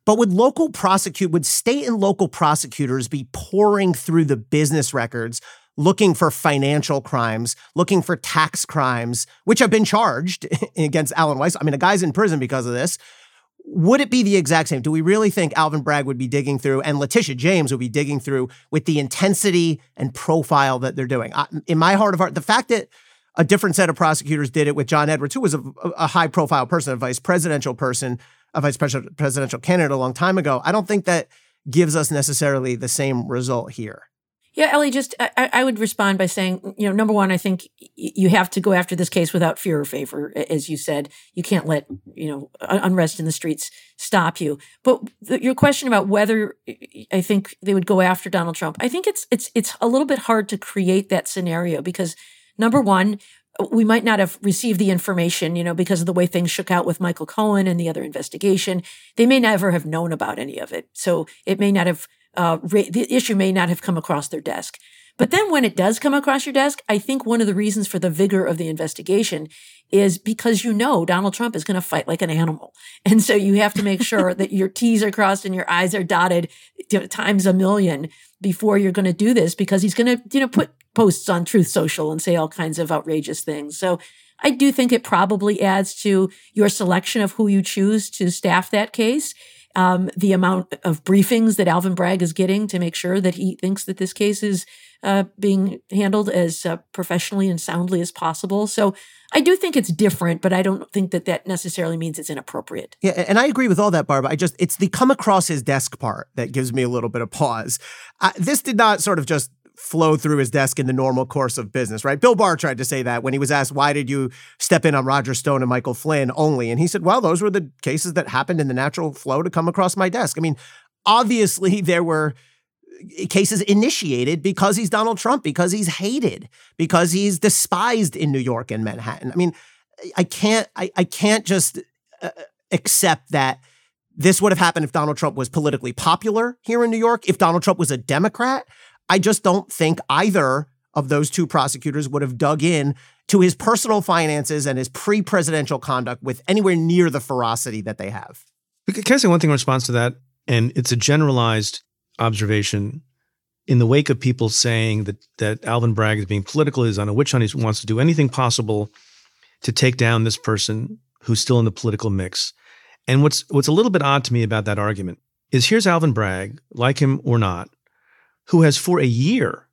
But would local prosecute, would state and local prosecutors be pouring through the business records, looking for financial crimes, looking for tax crimes, which have been charged against Allen Weiss? I mean, a guy's in prison because of this. Would it be the exact same? Do we really think Alvin Bragg would be digging through and Letitia James would be digging through with the intensity and profile that they're doing? I, in my heart of heart, the fact that a different set of prosecutors did it with John Edwards, who was a, a high-profile person, a vice presidential person, a vice presidential candidate a long time ago, I don't think that gives us necessarily the same result here. Yeah, Ellie, just I, I would respond by saying, you know, number one, I think you have to go after this case without fear or favor. As you said, you can't let, you know, unrest in the streets stop you. But the, your question about whether I think they would go after Donald Trump, I think it's it's it's a little bit hard to create that scenario because, number one, we might not have received the information, you know, because of the way things shook out with Michael Cohen and the other investigation. They may never have known about any of it. So it may not have Uh, ra- the issue may not have come across their desk. But then when it does come across your desk, I think one of the reasons for the vigor of the investigation is because you know Donald Trump is going to fight like an animal. And so you have to make sure that your T's are crossed and your I's are dotted, you know, times a million before you're going to do this, because he's going to, you know, put posts on Truth Social and say all kinds of outrageous things. So I do think it probably adds to your selection of who you choose to staff that case. Um, the amount of briefings that Alvin Bragg is getting to make sure that he thinks that this case is uh, being handled as uh, professionally and soundly as possible. So I do think it's different, but I don't think that that necessarily means it's inappropriate. Yeah, and I agree with all that, Barbara. I just, it's the come across his desk part that gives me a little bit of pause. Uh, this did not sort of just flow through his desk in the normal course of business, right? Bill Barr tried to say that when he was asked, why did you step in on Roger Stone and Michael Flynn only? And he said, well, those were the cases that happened in the natural flow to come across my desk. I mean, obviously there were cases initiated because he's Donald Trump, because he's hated, because he's despised in New York and Manhattan. I mean, I can't, I, I can't just uh, accept that this would have happened if Donald Trump was politically popular here in New York, if Donald Trump was a Democrat. I just don't think either of those two prosecutors would have dug in to his personal finances and his pre-presidential conduct with anywhere near the ferocity that they have. Can I say one thing in response to that? And it's a generalized observation in the wake of people saying that that Alvin Bragg is being political, is on a witch hunt, he wants to do anything possible to take down this person who's still in the political mix. And what's what's a little bit odd to me about that argument is here's Alvin Bragg, like him or not, who has for a year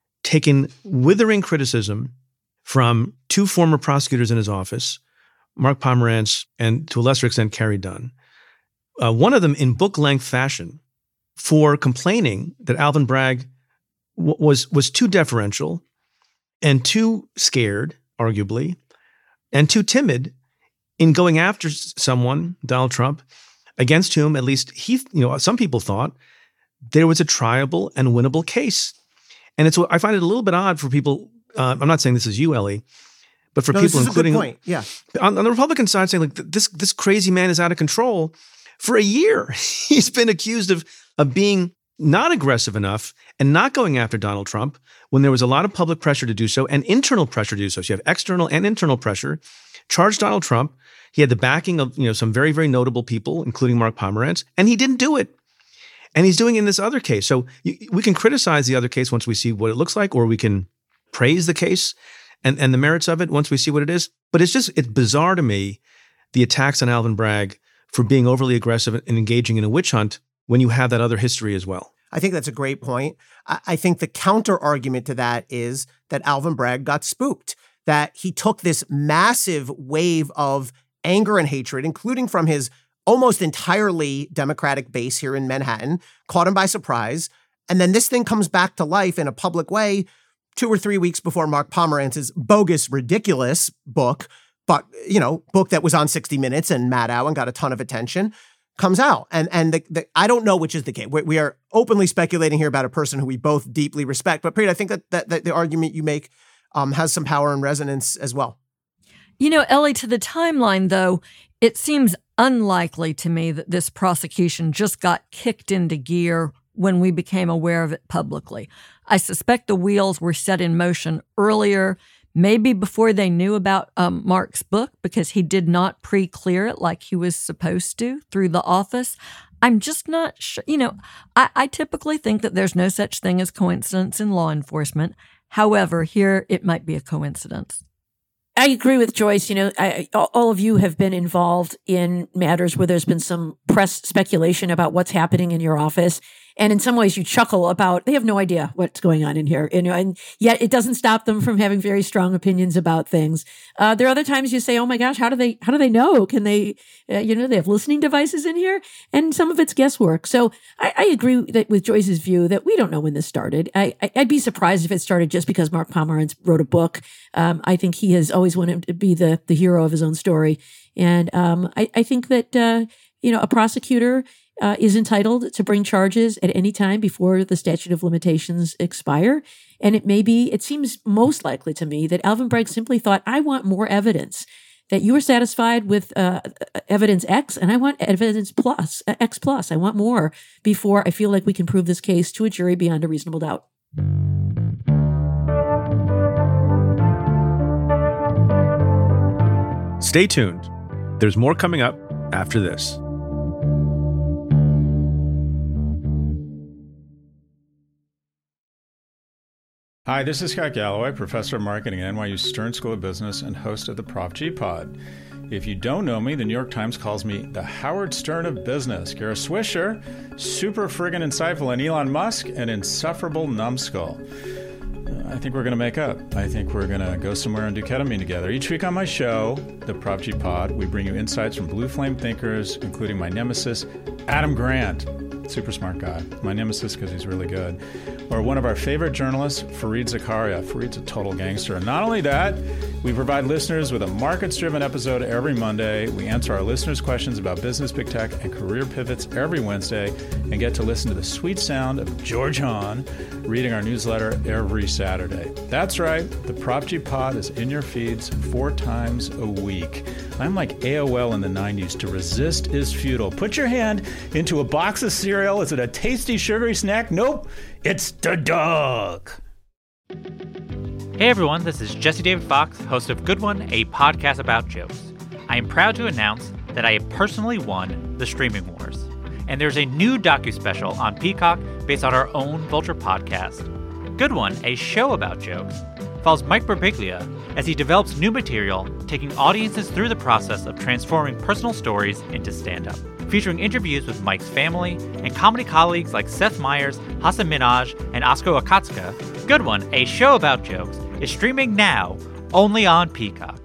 taken withering criticism from two former prosecutors in his office, Mark Pomerantz and to a lesser extent, Carrie Dunn. Uh, one of them in book-length fashion for complaining that Alvin Bragg w- was, was too deferential and too scared, arguably, and too timid in going after someone, Donald Trump, against whom at least he, you know, some people thought there was a triable and winnable case. And it's, I find it a little bit odd for people, uh, I'm not saying this is you, Ellie, but for no, people this is including a good point. Yeah. on, on the Republican side saying like this, this crazy man is out of control. For a year, he's been accused of, of being not aggressive enough and not going after Donald Trump when there was a lot of public pressure to do so and internal pressure to do so. So you have external and internal pressure. Charged Donald Trump. He had the backing of, you know, some very, very notable people, including Mark Pomerantz, and he didn't do it. And he's doing it in this other case. So you, we can criticize the other case once we see what it looks like, or we can praise the case and, and the merits of it once we see what it is. But it's just, it's bizarre to me, the attacks on Alvin Bragg for being overly aggressive and engaging in a witch hunt when you have that other history as well. I think that's a great point. I, I think the counter argument to that is that Alvin Bragg got spooked, that he took this massive wave of anger and hatred, including from his almost entirely Democratic base here in Manhattan, caught him by surprise. And then this thing comes back to life in a public way two or three weeks before Mark Pomerantz's bogus, ridiculous book, but, you know, book that was on sixty minutes and Maddow and got a ton of attention, comes out. And and the, the, I don't know which is the case. We, we are openly speculating here about a person who we both deeply respect. But, Preet, I think that, that, that the argument you make um, has some power and resonance as well. You know, Ellie, to the timeline, though, it seems unlikely to me that this prosecution just got kicked into gear when we became aware of it publicly. I suspect the wheels were set in motion earlier, maybe before they knew about um, Mark's book, because he did not pre-clear it like he was supposed to through the office. I'm just not sure. You know, I, I typically think that there's no such thing as coincidence in law enforcement. However, here it might be a coincidence. I agree with Joyce. You know, I, all of you have been involved in matters where there's been some press speculation about what's happening in your office. And in some ways you chuckle about, they have no idea what's going on in here. You know, and yet it doesn't stop them from having very strong opinions about things. Uh, there are other times you say, oh my gosh, how do they, how do they know? Can they, uh, you know, they have listening devices in here, and some of it's guesswork. So I, I agree that with Joyce's view that we don't know when this started. I, I'd be surprised if it started just because Mark Pomerantz wrote a book. Um, I think he has always wanted to be the, the hero of his own story. And um, I, I think that, uh, you know, a prosecutor Uh, is entitled to bring charges at any time before the statute of limitations expire. And it may be, it seems most likely to me that Alvin Bragg simply thought, I want more evidence, that you were satisfied with uh, evidence X, and I want evidence plus, uh, X plus. I want more before I feel like we can prove this case to a jury beyond a reasonable doubt. Stay tuned. There's more coming up after this. Hi, this is Scott Galloway, professor of marketing at N Y U Stern School of Business and host of the Prop G Pod. If you don't know me, the New York Times calls me the Howard Stern of business. Kara Swisher, super friggin' insightful, and Elon Musk, an insufferable numbskull. Uh, I think we're going to make up. I think we're going to go somewhere and do ketamine together. Each week on my show, the Prop G Pod, we bring you insights from blue flame thinkers, including my nemesis, Adam Grant. Super smart guy. My nemesis because he's really good. Or one of our favorite journalists, Fareed Zakaria. Fareed's a total gangster. And not only that, we provide listeners with a markets-driven episode every Monday. We answer our listeners' questions about business, big tech, and career pivots every Wednesday, and get to listen to the sweet sound of George Hahn reading our newsletter every Saturday. That's right. The Prop G Pod is in your feeds four times a week. I'm like A O L in the nineties. To resist is futile. Put your hand into a box of cereal. Is it a tasty, sugary snack? Nope. It's the dog. Hey everyone, this is Jesse David Fox, host of Good One, a podcast about jokes. I am proud to announce that I have personally won the Streaming Wars. And there's a new docu-special on Peacock based on our own Vulture podcast. Good One, a show about jokes, follows Mike Birbiglia as he develops new material, taking audiences through the process of transforming personal stories into stand-up. Featuring interviews with Mike's family and comedy colleagues like Seth Meyers, Hasan Minhaj, and Asko Akatsuka, Good One, a show about jokes, is streaming now only on Peacock.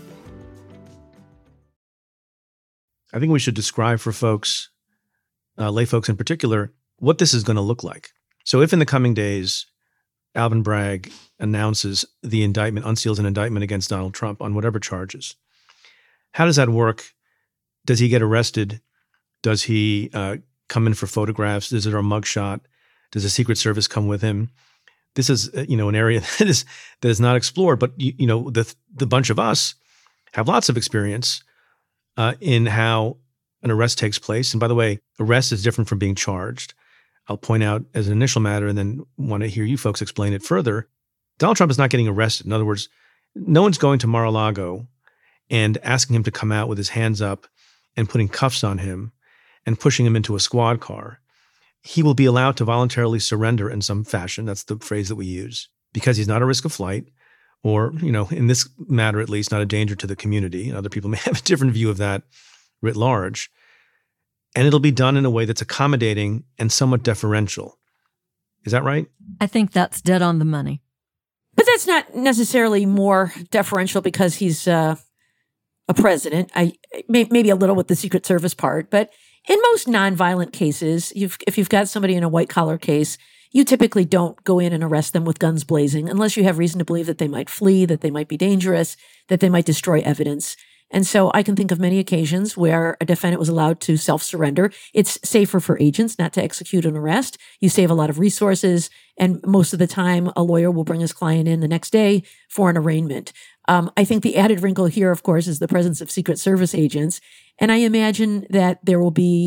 I think we should describe for folks, uh, lay folks in particular, what this is going to look like. So if in the coming days, Alvin Bragg announces the indictment, unseals an indictment against Donald Trump on whatever charges, how does that work? Does he get arrested? Does he uh, come in for photographs? Is there a mugshot? Does the Secret Service come with him? This is, you know, an area that is that is not explored. But you, you know, the the bunch of us have lots of experience uh, in how an arrest takes place. And by the way, arrest is different from being charged. I'll point out as an initial matter, and then want to hear you folks explain it further. Donald Trump is not getting arrested. In other words, no one's going to Mar-a-Lago and asking him to come out with his hands up and putting cuffs on him and pushing him into a squad car. He will be allowed to voluntarily surrender in some fashion. That's the phrase that we use, because he's not a risk of flight, or, you know, in this matter at least, not a danger to the community. Other people may have a different view of that writ large. And it'll be done in a way that's accommodating and somewhat deferential. Is that right? I think that's dead on the money. But that's not necessarily more deferential because he's uh, a president. I may, maybe a little with the Secret Service part, but in most nonviolent cases, you've, if you've got somebody in a white-collar case, you typically don't go in and arrest them with guns blazing unless you have reason to believe that they might flee, that they might be dangerous, that they might destroy evidence. And so I can think of many occasions where a defendant was allowed to self-surrender. It's safer for agents not to execute an arrest. You save a lot of resources, and most of the time, a lawyer will bring his client in the next day for an arraignment. Um, I think the added wrinkle here, of course, is the presence of Secret Service agents. And I imagine that there will be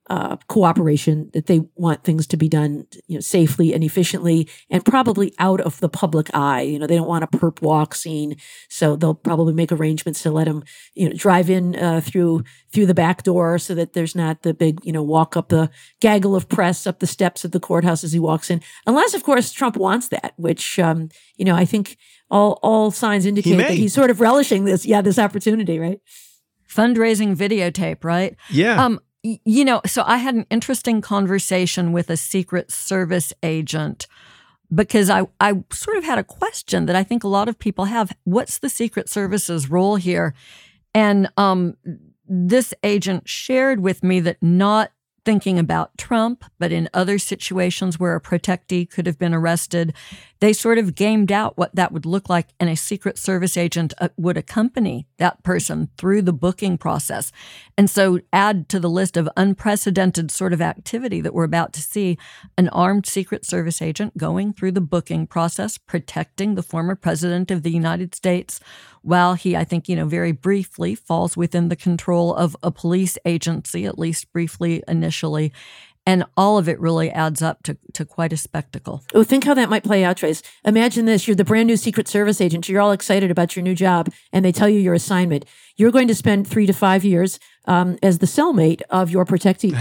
uh, cooperation, that they want things to be done, you know, safely and efficiently, and probably out of the public eye. You know, they don't want a perp walk scene, so they'll probably make arrangements to let him, you know, drive in uh, through through the back door, so that there's not the big, you know, walk up the gaggle of press up the steps of the courthouse as he walks in. Unless, of course, Trump wants that, which um, you know, I think all all signs indicate that he's sort of relishing this, yeah, this opportunity, right? Fundraising videotape, right? Yeah. Um, y- you know, so I had an interesting conversation with a Secret Service agent because I, I sort of had a question that I think a lot of people have. What's the Secret Service's role here? And um, this agent shared with me that not thinking about Trump, but in other situations where a protectee could have been arrested, they sort of gamed out what that would look like, and a Secret Service agent uh, would accompany that person through the booking process. And so add to the list of unprecedented sort of activity that we're about to see, an armed Secret Service agent going through the booking process, protecting the former president of the United States, while he, I think, you know, very briefly falls within the control of a police agency, at least briefly initially. And all of it really adds up to, to quite a spectacle. Oh, think how that might play out, Trace. Imagine this. You're the brand new Secret Service agent. You're all excited about your new job, and they tell you your assignment. You're going to spend three to five years um, as the cellmate of your protectee.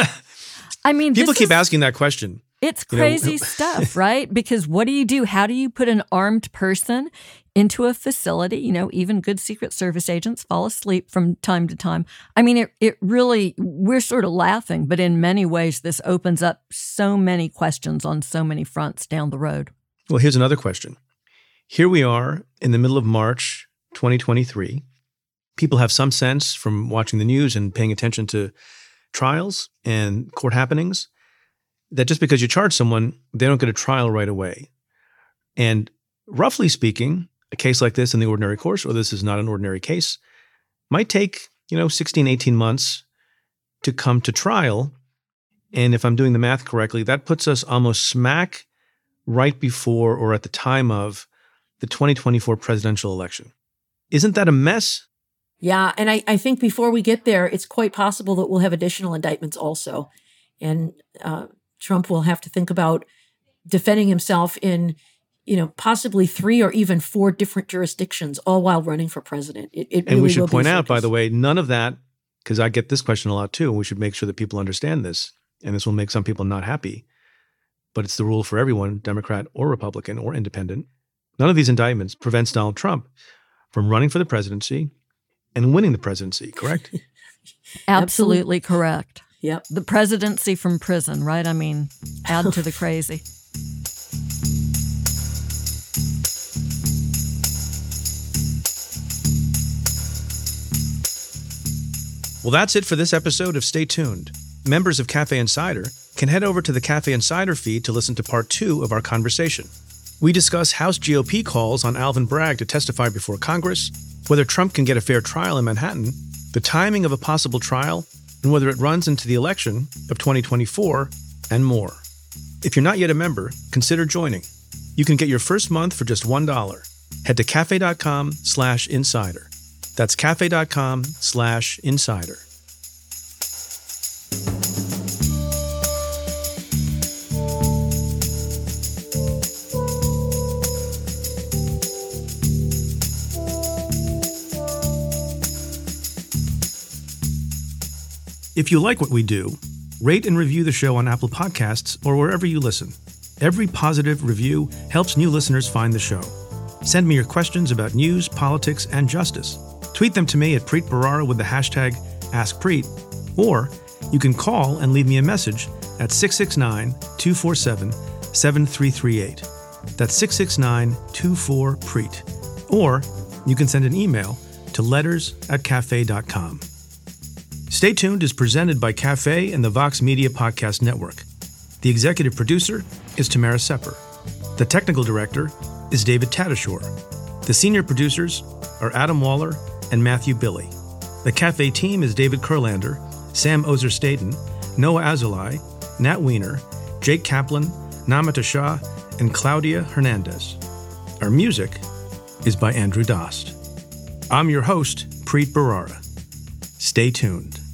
I mean, people this keep is, asking that question. It's crazy you know, stuff, right? Because what do you do? How do you put an armed person into a facility? You know, even good Secret Service agents fall asleep from time to time. I mean, it it really, we're sort of laughing, but in many ways, this opens up so many questions on so many fronts down the road. Well, here's another question. Here we are in the middle of March twenty twenty-three. People have some sense from watching the news and paying attention to trials and court happenings that just because you charge someone, they don't get a trial right away. And roughly speaking, a case like this in the ordinary course, or this is not an ordinary case, might take, you know, sixteen, eighteen months to come to trial. And if I'm doing the math correctly, that puts us almost smack right before or at the time of the twenty twenty-four presidential election. Isn't that a mess? Yeah, and I, I think before we get there, it's quite possible that we'll have additional indictments also. And uh, Trump will have to think about defending himself in, you know, possibly three or even four different jurisdictions, all while running for president. It, it and really we should will point be out, by the way, none of that, because I get this question a lot too, and we should make sure that people understand this, and this will make some people not happy, but it's the rule for everyone, Democrat or Republican or independent. None of these indictments prevents Donald Trump from running for the presidency and winning the presidency, correct? Absolutely correct. Yep. The presidency from prison, right? I mean, add to the crazy. Well, that's it for this episode of Stay Tuned. Members of Cafe Insider can head over to the Cafe Insider feed to listen to part two of our conversation. We discuss House G O P calls on Alvin Bragg to testify before Congress, whether Trump can get a fair trial in Manhattan, the timing of a possible trial, and whether it runs into the election of twenty twenty-four, and more. If you're not yet a member, consider joining. You can get your first month for just one dollar. Head to cafe.com slash insider. That's cafe.com slash insider. If you like what we do, rate and review the show on Apple Podcasts or wherever you listen. Every positive review helps new listeners find the show. Send me your questions about news, politics, and justice. Tweet them to me at Preet Bharara with the hashtag AskPreet, or you can call and leave me a message at six six nine, two four seven, seven three three eight. That's six six nine, two four, Preet. Or you can send an email to letters at cafe dot com. Stay Tuned is presented by Cafe and the Vox Media Podcast Network. The executive producer is Tamara Sepper. The technical director is David Tatasciore. The senior producers are Adam Waller and Matthew Billy. The Cafe team is David Kurlander, Sam Ozer-Staten, Noah Azulai, Nat Weiner, Jake Kaplan, Namita Shah, and Claudia Hernandez. Our music is by Andrew Dost. I'm your host, Preet Bharara. Stay tuned.